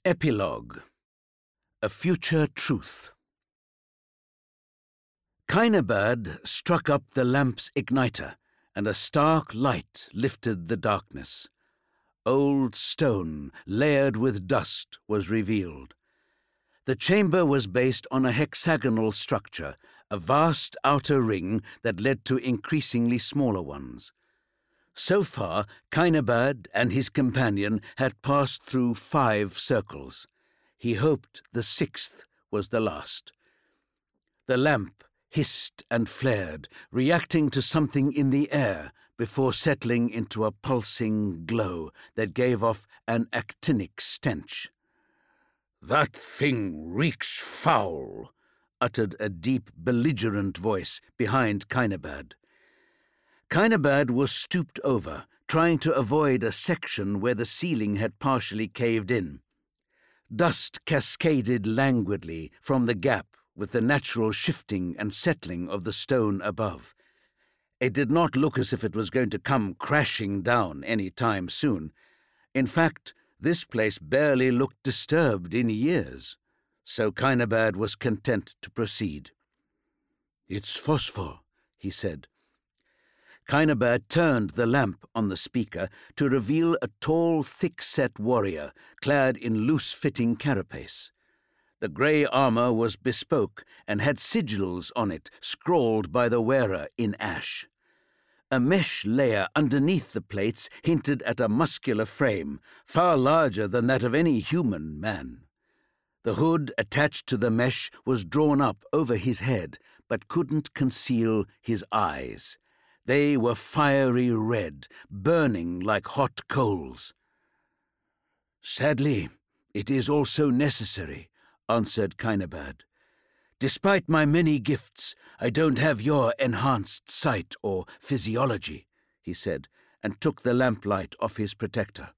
Epilogue. A Future Truth. Kainabad struck up the lamp's igniter, and a stark light lifted the darkness. Old stone, layered with dust, was revealed. The chamber was based on a hexagonal structure, a vast outer ring that led to increasingly smaller ones. So far, Kainabad and his companion had passed through 5 circles. He hoped the 6th was the last. The lamp hissed and flared, reacting to something in the air before settling into a pulsing glow that gave off an actinic stench. "That thing reeks foul," uttered a deep, belligerent voice behind Kainabad. Kainabad was stooped over, trying to avoid a section where the ceiling had partially caved in. Dust cascaded languidly from the gap with the natural shifting and settling of the stone above. It did not look as if it was going to come crashing down any time soon. In fact, this place barely looked disturbed in years, so Kainabad was content to proceed. "It's phosphor," he said. Kainabad turned the lamp on the speaker to reveal a tall, thick-set warrior clad in loose-fitting carapace. The grey armour was bespoke and had sigils on it scrawled by the wearer in ash. A mesh layer underneath the plates hinted at a muscular frame, far larger than that of any human man. The hood attached to the mesh was drawn up over his head, but couldn't conceal his eyes. They were fiery red, burning like hot coals. "Sadly, it is also necessary," answered Kainabad. "Despite my many gifts, I don't have your enhanced sight or physiology," he said, and took the lamplight off his protector.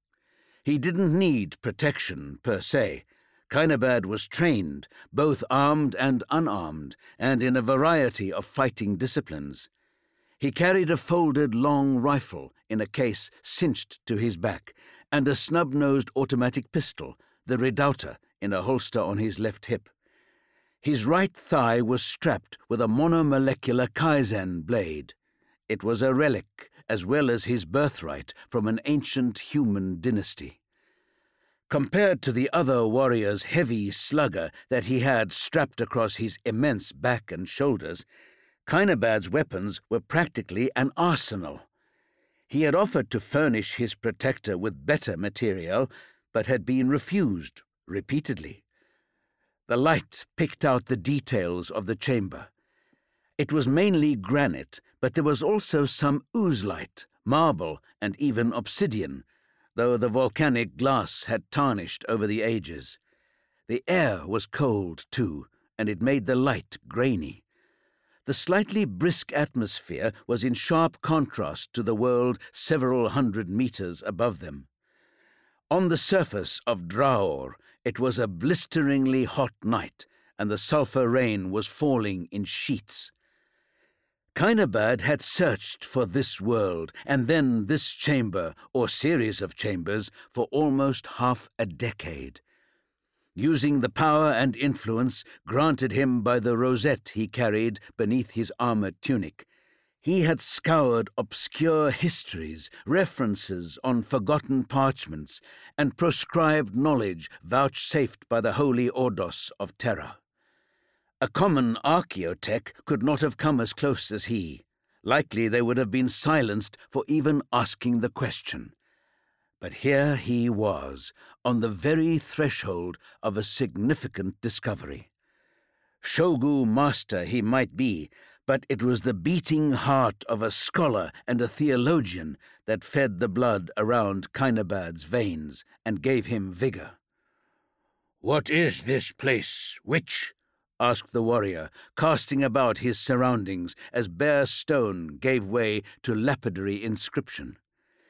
He didn't need protection, per se. Kainabad was trained, both armed and unarmed, and in a variety of fighting disciplines. He carried a folded long rifle in a case cinched to his back, and a snub-nosed automatic pistol, the Redouta, in a holster on his left hip. His right thigh was strapped with a monomolecular Kaizen blade. It was a relic, as well as his birthright, from an ancient human dynasty. Compared to the other warrior's heavy slugger that he had strapped across his immense back and shoulders, Kainabad's weapons were practically an arsenal. He had offered to furnish his protector with better material, but had been refused repeatedly. The light picked out the details of the chamber. It was mainly granite, but there was also some oozlite, marble, and even obsidian, though the volcanic glass had tarnished over the ages. The air was cold, too, and it made the light grainy. The slightly brisk atmosphere was in sharp contrast to the world several hundred meters above them. On the surface of Draor, it was a blisteringly hot night, and the sulphur rain was falling in sheets. Kainabad had searched for this world, and then this chamber, or series of chambers, for almost half a decade. Using the power and influence granted him by the rosette he carried beneath his armored tunic, he had scoured obscure histories, references on forgotten parchments, and proscribed knowledge vouchsafed by the holy Ordos of Terra. A common archaeotech could not have come as close as he. Likely they would have been silenced for even asking the question. But here he was, on the very threshold of a significant discovery. Shogu master he might be, but it was the beating heart of a scholar and a theologian that fed the blood around Kainabad's veins and gave him vigor. "What is this place, witch?" asked the warrior, casting about his surroundings as bare stone gave way to lapidary inscription.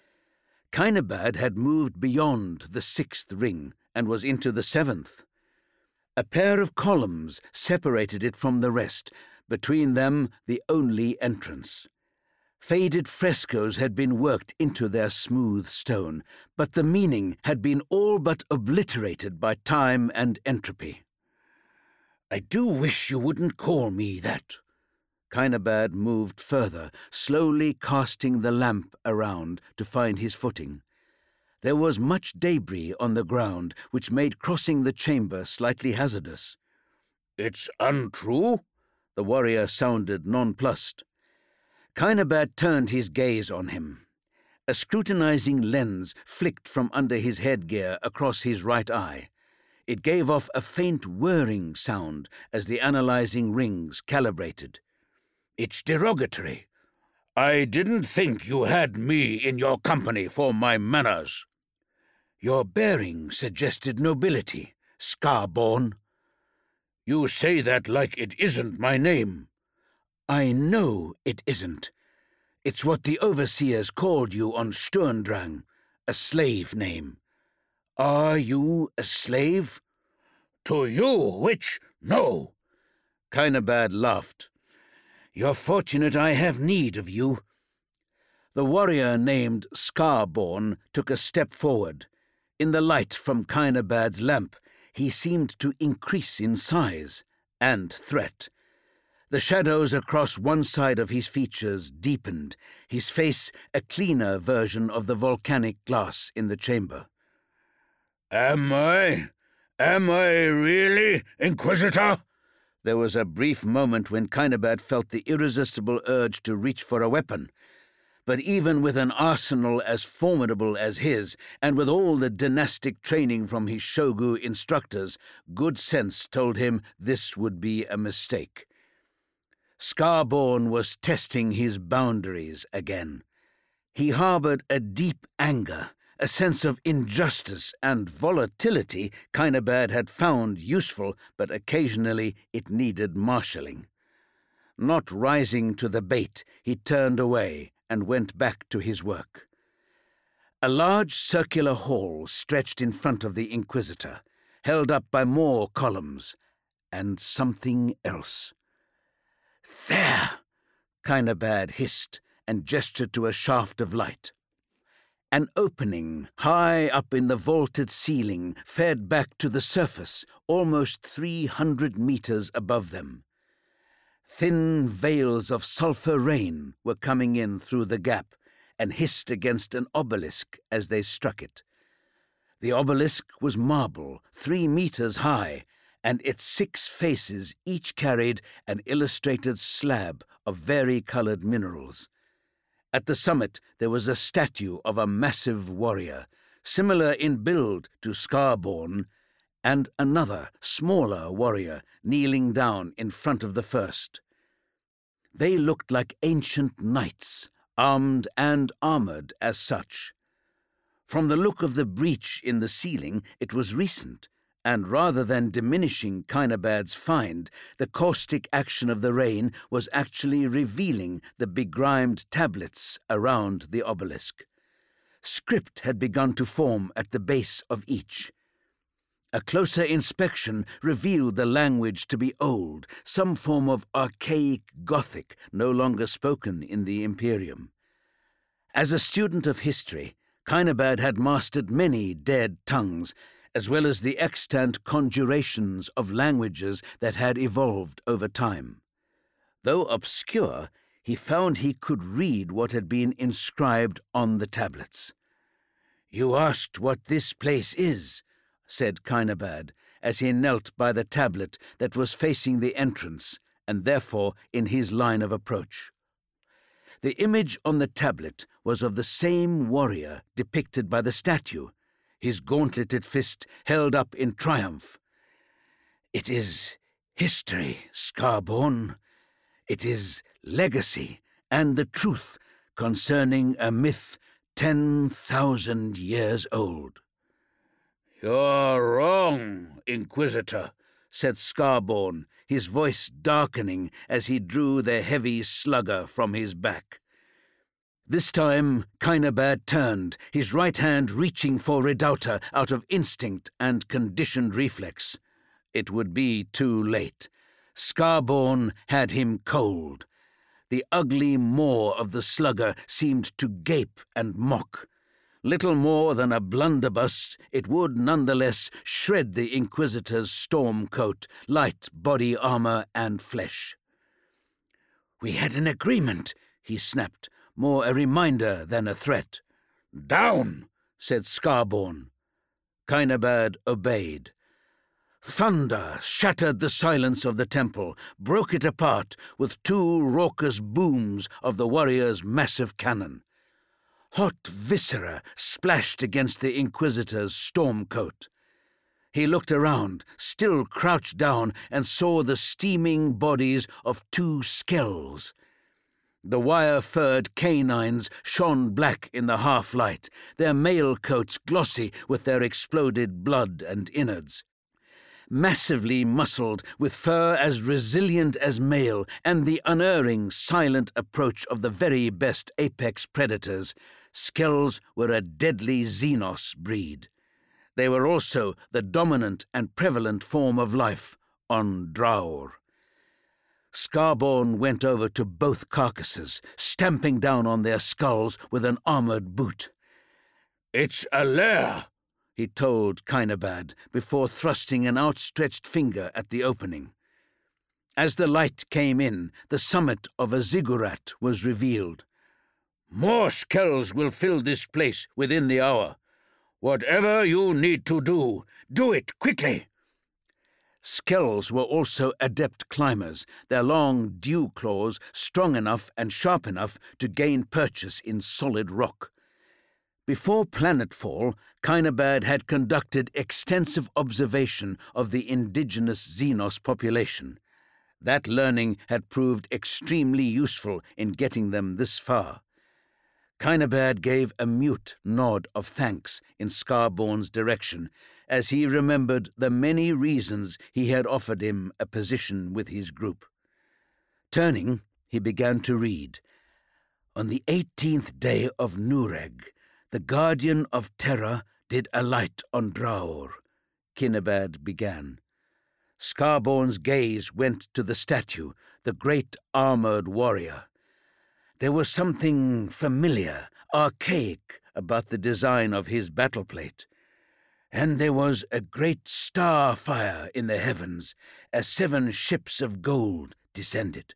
Kainabad had moved beyond the 6th ring and was into the 7th. A pair of columns separated it from the rest, between them the only entrance. Faded frescoes had been worked into their smooth stone, but the meaning had been all but obliterated by time and entropy. "I do wish you wouldn't call me that." Kinabad moved further, slowly casting the lamp around to find his footing. There was much debris on the ground, which made crossing the chamber slightly hazardous. "It's untrue?" The warrior sounded nonplussed. Kinabad turned his gaze on him. A scrutinizing lens flicked from under his headgear across his right eye. It gave off a faint whirring sound as the analyzing rings calibrated. "It's derogatory. I didn't think you had me in your company for my manners." "Your bearing suggested nobility, Scarborn." "You say that like it isn't my name." "I know it isn't. It's what the overseers called you on Sturmdrang, a slave name. Are you a slave?" "To you, which, no." Kinabad laughed. "You're fortunate I have need of you." The warrior named Scarborn took a step forward. In the light from Kinabad's lamp, he seemed to increase in size and threat. The shadows across one side of his features deepened, his face a cleaner version of the volcanic glass in the chamber. Am I really, Inquisitor?" There was a brief moment when Kinabad felt the irresistible urge to reach for a weapon. But even with an arsenal as formidable as his, and with all the dynastic training from his Shogu instructors, good sense told him this would be a mistake. Scarborn was testing his boundaries again. He harbored a deep anger, a sense of injustice and volatility Kinabad had found useful, but occasionally it needed marshalling. Not rising to the bait, he turned away and went back to his work. A large circular hall stretched in front of the Inquisitor, held up by more columns, and something else. "There!" Kinabad hissed and gestured to a shaft of light. An opening high up in the vaulted ceiling fed back to the surface, almost 300 meters above them. Thin veils of sulphur rain were coming in through the gap and hissed against an obelisk as they struck it. The obelisk was marble, 3 meters high, and its 6 faces each carried an illustrated slab of vari-colored minerals. At the summit there was a statue of a massive warrior, similar in build to Scarborn, and another, smaller warrior kneeling down in front of the first. They looked like ancient knights, armed and armored as such. From the look of the breach in the ceiling, it was recent, and rather than diminishing Kinabad's find, the caustic action of the rain was actually revealing the begrimed tablets around the obelisk. Script had begun to form at the base of each. A closer inspection revealed the language to be old, some form of archaic Gothic no longer spoken in the Imperium. As a student of history, Kinabad had mastered many dead tongues, as well as the extant conjurations of languages that had evolved over time. Though obscure, he found he could read what had been inscribed on the tablets. "You asked what this place is," said Kinabad, as he knelt by the tablet that was facing the entrance, and therefore in his line of approach. The image on the tablet was of the same warrior depicted by the statue, his gauntleted fist held up in triumph. "It is history, Scarborn. It is legacy and the truth concerning a myth 10,000 years old." "You're wrong, Inquisitor," said Scarborn, his voice darkening as he drew the heavy slugger from his back. This time Kinabad turned, his right hand reaching for Redouta out of instinct and conditioned reflex. It would be too late. Scarborn had him cold. The ugly maw of the slugger seemed to gape and mock. Little more than a blunderbuss, it would nonetheless shred the Inquisitor's storm coat, light body armor, and flesh. "We had an agreement," he snapped, more a reminder than a threat. "Down!" said Scarborn. Kainabad obeyed. Thunder shattered the silence of the temple, broke it apart with two raucous booms of the warrior's massive cannon. Hot viscera splashed against the Inquisitor's storm coat. He looked around, still crouched down, and saw the steaming bodies of two skells. The wire-furred canines shone black in the half-light, their male coats glossy with their exploded blood and innards. Massively muscled, with fur as resilient as mail, and the unerring, silent approach of the very best apex predators, skells were a deadly Xenos breed. They were also the dominant and prevalent form of life on Draur. Scarborn went over to both carcasses, stamping down on their skulls with an armored boot. "It's a lair," he told Kainabad, before thrusting an outstretched finger at the opening. As the light came in, the summit of a ziggurat was revealed. "More skells will fill this place within the hour. Whatever you need to do, do it quickly." Skells were also adept climbers, their long dew claws strong enough and sharp enough to gain purchase in solid rock. Before planetfall, Kainabad had conducted extensive observation of the indigenous Xenos population. That learning had proved extremely useful in getting them this far. Kainabad gave a mute nod of thanks in Scarborn's direction, as he remembered the many reasons he had offered him a position with his group. Turning, he began to read. "On the 18th day of Nureg, the Guardian of Terra did alight on Draur," Kainabad began. Scarborn's gaze went to the statue, the great armored warrior. There was something familiar, archaic about the design of his battleplate. And there was a great star fire in the heavens as 7 ships of gold descended.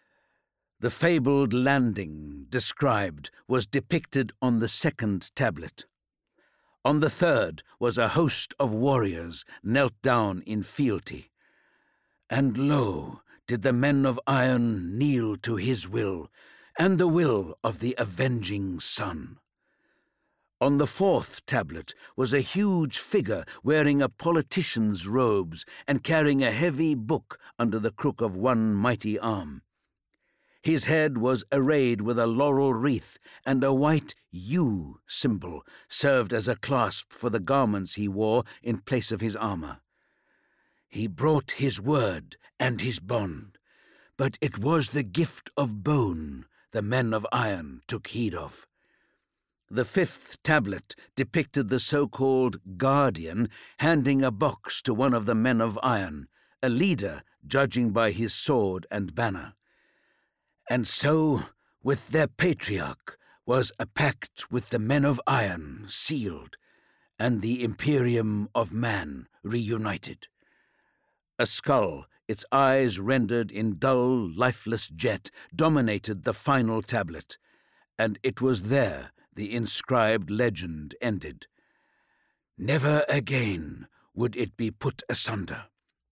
The fabled landing described was depicted on the 2nd tablet. On the 3rd was a host of warriors knelt down in fealty. And lo, did the men of iron kneel to his will, and the will of the avenging sun. On the 4th tablet was a huge figure wearing a politician's robes and carrying a heavy book under the crook of one mighty arm. His head was arrayed with a laurel wreath, and a white U symbol served as a clasp for the garments he wore in place of his armor. He brought his word and his bond, but it was the gift of bone the men of iron took heed of. The 5th tablet depicted the so-called Guardian handing a box to one of the men of iron, a leader judging by his sword and banner. And so, with their patriarch, was a pact with the men of iron sealed, and the Imperium of Man reunited. A skull, its eyes rendered in dull, lifeless jet, dominated the final tablet, and it was there the inscribed legend ended. Never again would it be put asunder.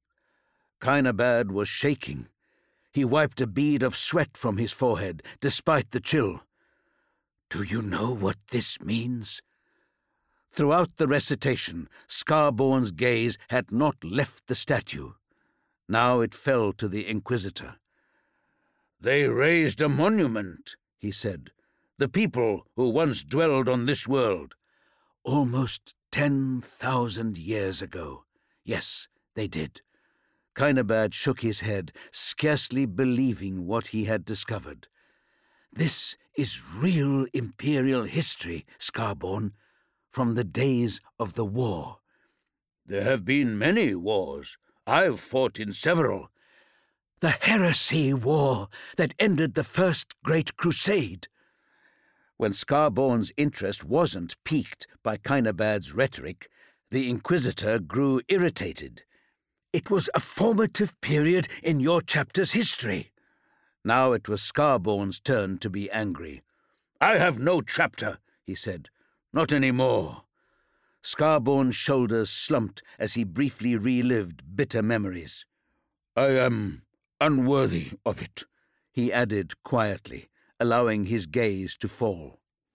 Kainabad was shaking. He wiped a bead of sweat from his forehead, despite the chill. "Do you know what this means?" Throughout the recitation, Scarborn's gaze had not left the statue. Now it fell to the Inquisitor. "They raised a monument," he said. "The people who once dwelled on this world." "Almost 10,000 years ago. Yes, they did." Kainabad shook his head, scarcely believing what he had discovered. "This is real Imperial history, Scarborn, from the days of the war." "There have been many wars. I've fought in several." The heresy war that ended the First Great Crusade. When Scarborn's interest wasn't piqued by Kinabad's rhetoric, the Inquisitor grew irritated. It was a formative period in your chapter's history. Now it was Scarborn's turn to be angry. I have no chapter, he said. Not any more. Scarborn's shoulders slumped as he briefly relived bitter memories. I am unworthy of it, he added quietly, allowing his gaze to fall.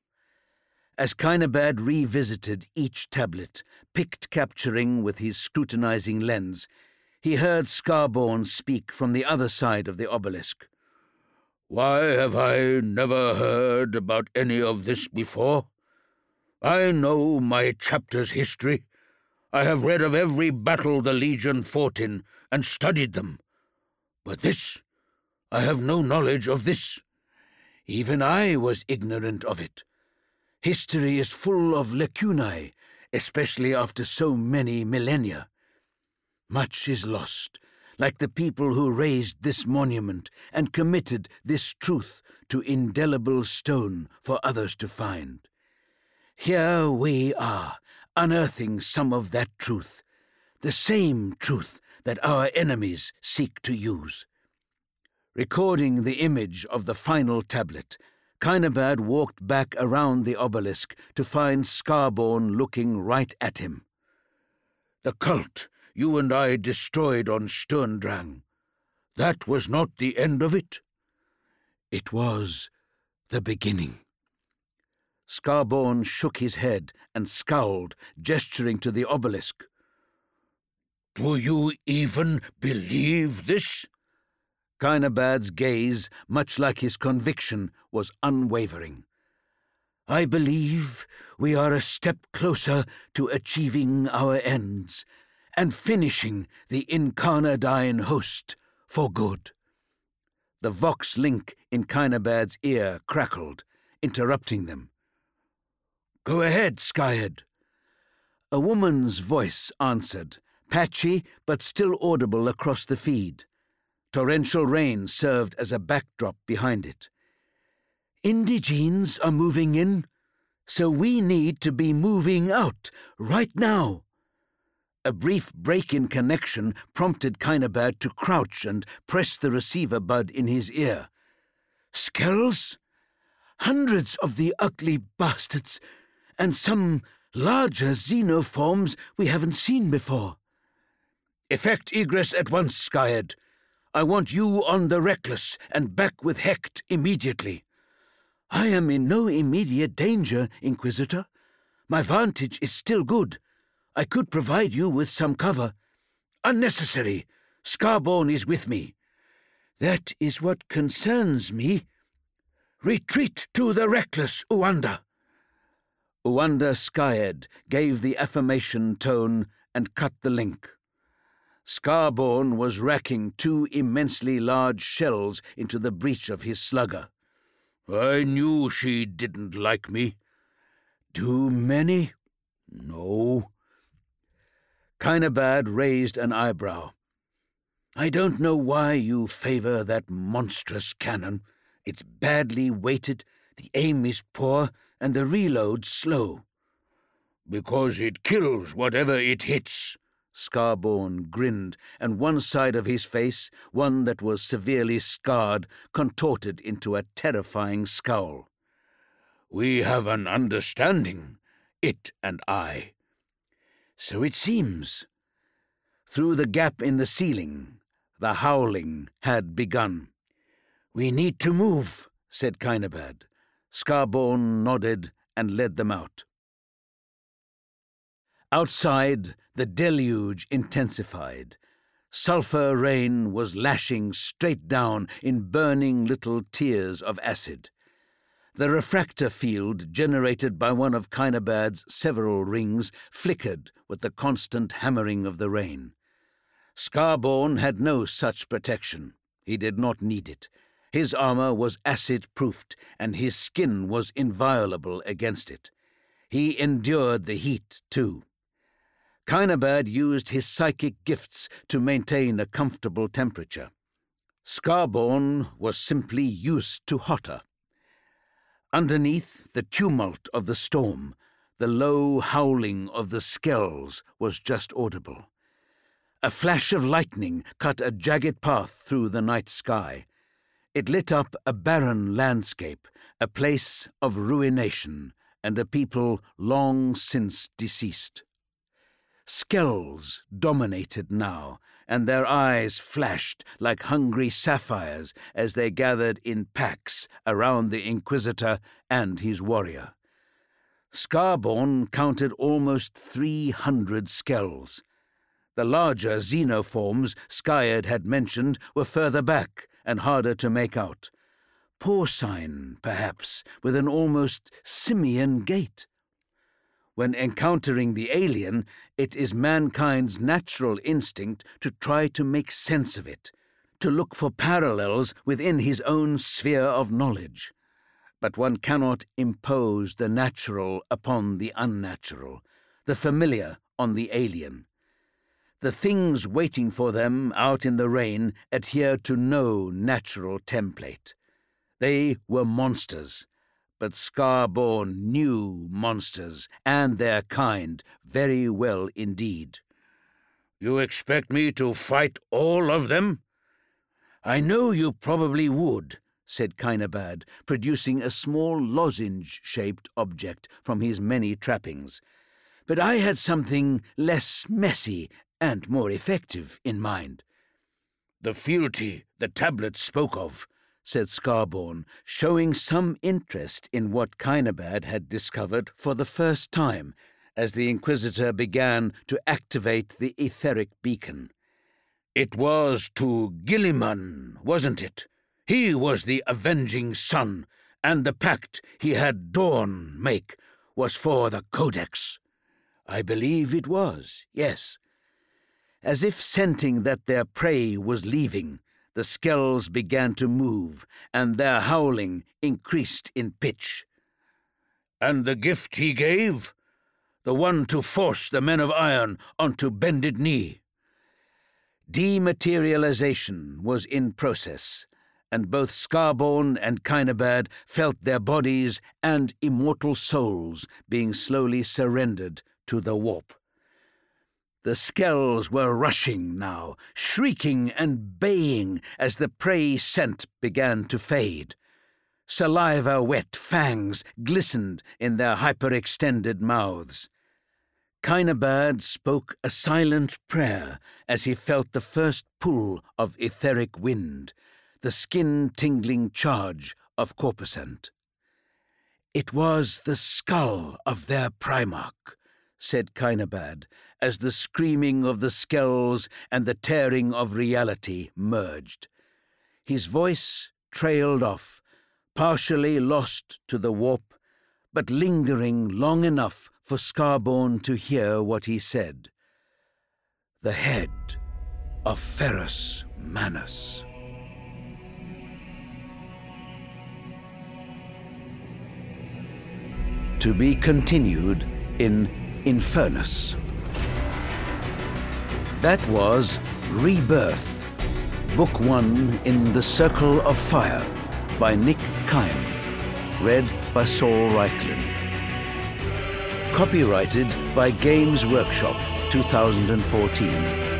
As Kinabad revisited each tablet, picked capturing with his scrutinizing lens, he heard Scarborn speak from the other side of the obelisk. Why have I never heard about any of this before? I know my chapter's history. I have read of every battle the Legion fought in and studied them. But this, I have no knowledge of this. Even I was ignorant of it. History is full of lacunae, especially after so many millennia. Much is lost, like the people who raised this monument and committed this truth to indelible stone for others to find. Here we are, unearthing some of that truth, the same truth that our enemies seek to use. Recording the image of the final tablet, Kinabad walked back around the obelisk to find Scarborn looking right at him. The cult you and I destroyed on Sturmdrang, that was not the end of it. It was the beginning. Scarborn shook his head and scowled, gesturing to the obelisk. Do you even believe this? Kinabad's gaze, much like his conviction, was unwavering. I believe we are a step closer to achieving our ends and finishing the Incarnadine host for good. The Vox link in Kinabad's ear crackled, interrupting them. Go ahead, Skyhead. A woman's voice answered, patchy but still audible across the feed. Torrential rain served as a backdrop behind it. Indigenes are moving in, so we need to be moving out right now. A brief break in connection prompted Kinabad to crouch and press the receiver bud in his ear. Skells? Hundreds of the ugly bastards, and some larger xenoforms we haven't seen before. Effect egress at once, Skyhead. I want you on the Reckless and back with Hecht immediately. I am in no immediate danger, Inquisitor. My vantage is still good. I could provide you with some cover. Unnecessary. Scarborn is with me. That is what concerns me. Retreat to the Reckless, Uanda. Uanda Skyhead gave the affirmation tone and cut the link. Scarborn was racking two immensely large shells into the breech of his slugger. I knew she didn't like me. Too many? No. Kinabad raised an eyebrow. I don't know why you favor that monstrous cannon. It's badly weighted, the aim is poor, and the reload slow. Because it kills whatever it hits. Scarborn grinned, and one side of his face, one that was severely scarred, contorted into a terrifying scowl. We have an understanding, it and I. So it seems. Through the gap in the ceiling, the howling had begun. We need to move, said Kinabad. Scarborn nodded and led them out. Outside, the deluge intensified. Sulphur rain was lashing straight down in burning little tears of acid. The refractor field generated by one of Kinabad's several rings flickered with the constant hammering of the rain. Scarborn had no such protection. He did not need it. His armor was acid-proofed, and his skin was inviolable against it. He endured the heat, too. Kinabad used his psychic gifts to maintain a comfortable temperature. Scarborn was simply used to hotter. Underneath the tumult of the storm, the low howling of the skells was just audible. A flash of lightning cut a jagged path through the night sky. It lit up a barren landscape, a place of ruination, and a people long since deceased. Skells dominated now, and their eyes flashed like hungry sapphires as they gathered in packs around the Inquisitor and his warrior. Scarborn counted almost 300 skells. The larger xenoforms Skyard had mentioned were further back and harder to make out. Porcine, perhaps, with an almost simian gait. When encountering the alien, it is mankind's natural instinct to try to make sense of it, to look for parallels within his own sphere of knowledge. But one cannot impose the natural upon the unnatural, the familiar on the alien. The things waiting for them out in the rain adhered to no natural template. They were monsters, but Scarborn knew monsters and their kind very well indeed. "You expect me to fight all of them?" "I know you probably would," said Kainabad, producing a small lozenge-shaped object from his many trappings. "But I had something less messy and more effective in mind." "The fealty the tablet spoke of," said Scarborn, showing some interest in what Kainabad had discovered for the first time as the Inquisitor began to activate the etheric beacon. "It was to Guilliman, wasn't it? He was the avenging son, and the pact he had Dawn make was for the Codex." "I believe it was, yes." As if scenting that their prey was leaving, the skells began to move, and their howling increased in pitch. "And the gift he gave? The one to force the men of iron onto bended knee?" Dematerialization was in process, and both Scarborn and Kainabad felt their bodies and immortal souls being slowly surrendered to the warp. The skells were rushing now, shrieking and baying as the prey scent began to fade. Saliva-wet fangs glistened in their hyperextended mouths. Kainabad spoke a silent prayer as he felt the first pull of etheric wind, the skin-tingling charge of corpuscent. "It was the skull of their Primarch," said Kainabad, as the screaming of the skells and the tearing of reality merged. His voice trailed off, partially lost to the warp, but lingering long enough for Scarborn to hear what he said. "The head of Ferrus Manus." To be continued in Infernus. That was Rebirth, Book 1 in the Circle of Fire by Nick Kime, read by Saul Reichlin. Copyrighted by Games Workshop 2014.